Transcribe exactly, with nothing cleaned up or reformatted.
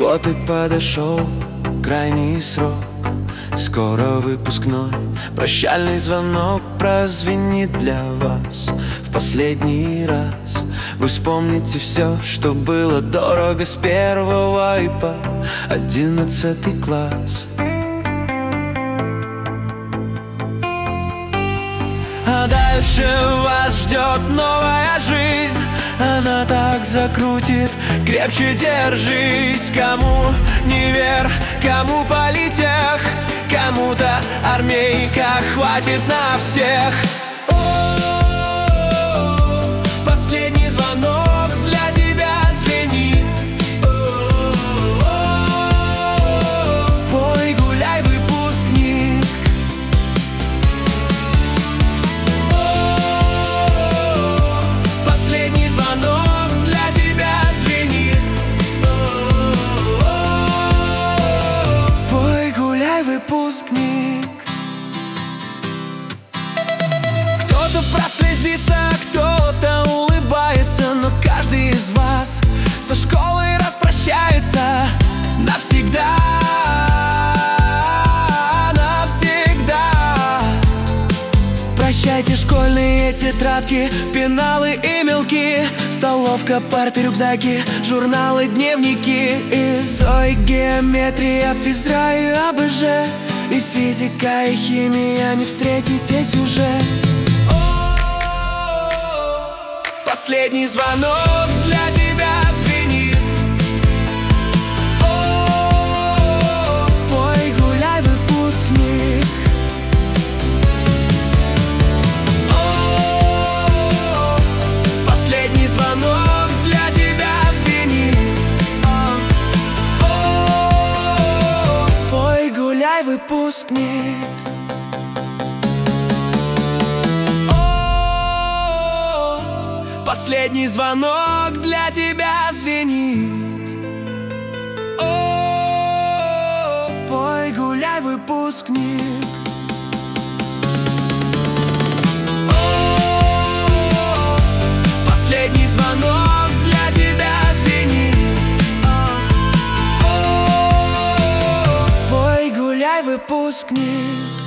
Вот и подошел крайний срок, скоро выпускной. Прощальный звонок прозвенит для вас в последний раз. Вы вспомните все, что было дорого с первого вайпа. Одиннадцатый класс. А дальше вас ждет новая жизнь. Она так закрутит, крепче держись. Кому невер, кому политех, кому-то армейка, хватит на всех. О-о-о, последний звонок для тебя звенит. О-о-о, пой, гуляй, выпускник. О-о-о, последний звонок для тебя звенит. О-о-о, пой, гуляй, выпускник. Кто-то прослезится, кто-то улыбается, но каждый из вас со школой распрощается навсегда. Навсегда. Прощайте школьные тетрадки, пеналы и мелки, столовка, парты, рюкзаки, журналы, дневники. И ЗОИ, геометрия, физра и АБЖ, и физика, и химия, не встретитесь уже. О-о-о, последний звонок для тебя звенит. О-о-о, пой, гуляй, выпускник. О-о-о, последний звонок для тебя звенит. О-о-о, пой, гуляй, выпускник. Последний звонок для тебя звенит. О, пой, гуляй, выпускник. О, последний звонок для тебя звенит. О, пой, гуляй, выпускник.